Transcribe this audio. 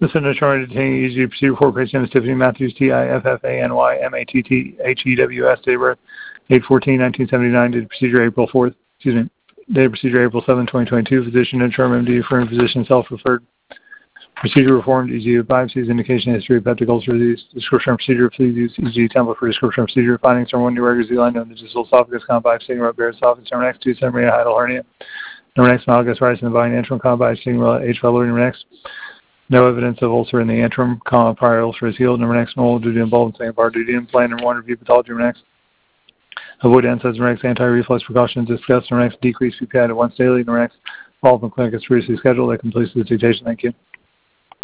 Listen to Charlie detaining EG procedure for patient Tiffany Matthews, TIFFANY MATTHEWS, date of birth 8/14/1979, did procedure April 4th, date of procedure April 7, 2022, physician interim MD, affirmed physician self-referred. Procedure reformed, EG of biopsies, indication history of peptic ulcer disease, description of procedure, please use EG template for description of procedure, findings from 1 new regular Z line, known to distal esophagus, combi, stigma, Barrett's esophagus, number next, 2 centimeter hiatal hernia, number next, myalgus in the body, antrum, combi, stigma, H. pylori, number next, no evidence of ulcer in the antrum, prior ulcer is healed, number next, normal duty involved, same part duty implant, number 1, review pathology, number next, avoid NSAIDs, number next, anti-reflux precautions discussed, number next, decrease PPI to once daily, number next, follow-up in clinic is previously scheduled, that completes the dictation, thank you.